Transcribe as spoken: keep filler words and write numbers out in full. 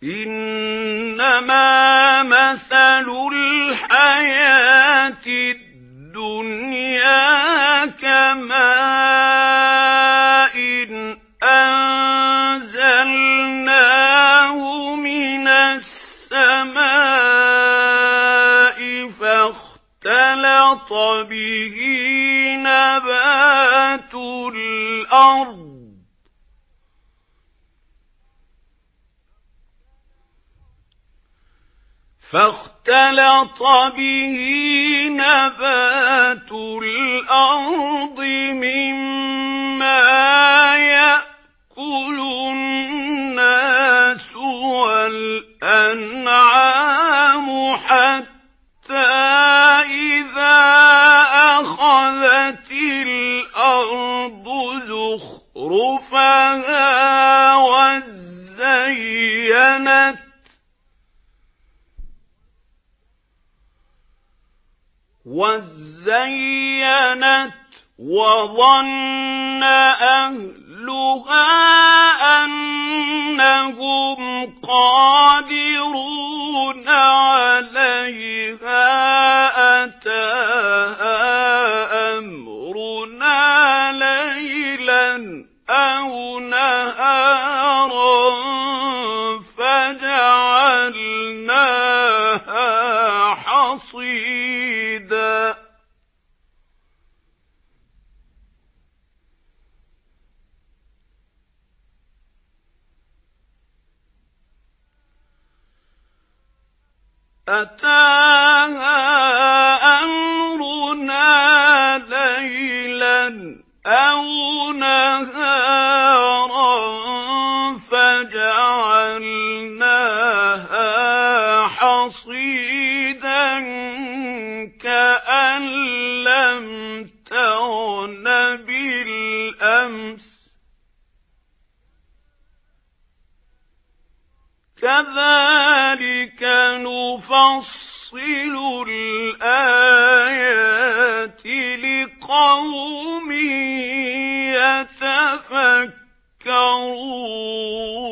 إنما مثل الحياة الدنيا كماء أنزلناه من السماء فاختلط به نبات الأرض فاختلط به نبات الأرض مما يأكل الناس والأنعام حتى إذا أخذت الأرض زخرفها وزينت وزينت وظن أهلها أنهم قادرون عليها أتاها أمرنا ليلا أو نهارا فجعلناها حصيدا أتاها أمرنا ليلا أو نهارا فجعلناها حصيدا كأن لم تغن بالأمس كذلك نفصل الآيات لقوم يتفكرون